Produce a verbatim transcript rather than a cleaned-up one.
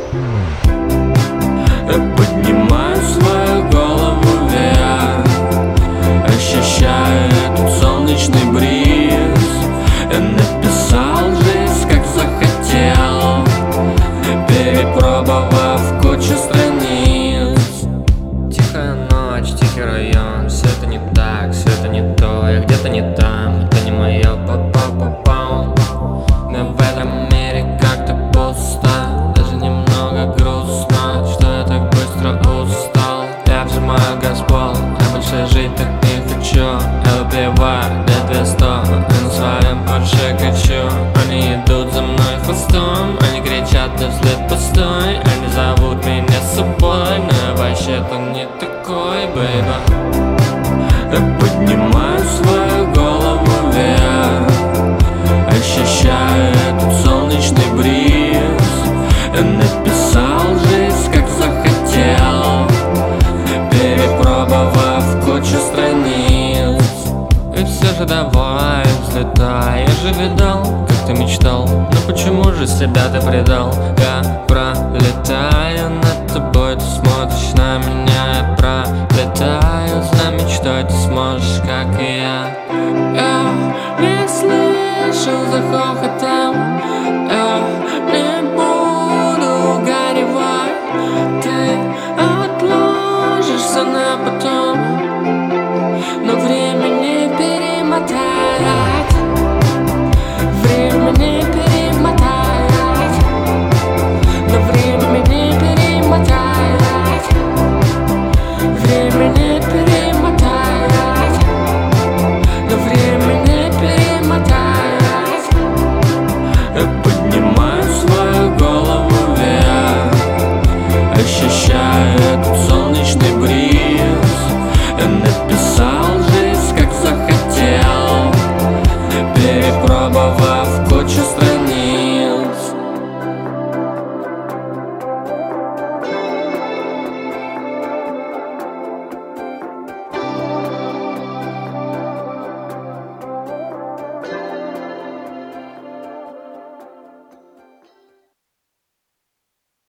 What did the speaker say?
Поднимаю свою голову вверх, ощущаю этот солнечный бриз. Я написал жизнь, как захотел, перепробовав кучу страниц. Тихая ночь, тихий район, все это не так, все это не то. Я где-то не там, это не мое, попал, попал. Но в этом мире как-то пусто, даже немного грустно, что я так быстро устал. Я вжимаю газпол, я больше жить так не хочу. Я выпиваю до две сто, и на своем Порше качу. Они идут за мной хвостом, они кричат да вслед постой. Они зовут меня с собой, но я вообще-то не такой, бейба. Поднимаю свою голову вверх, ощущаю этот солнечный бриз. Я написал жизнь, как захотел, перепробовав кучу страниц. И все же давай взлетай, я же видал, как ты мечтал. Но почему же себя ты предал? Я пролетаю над тобой, ты смотришь на меня. Я пролетаю за мечтой, ты сможешь, как и я. Я не слышал захохота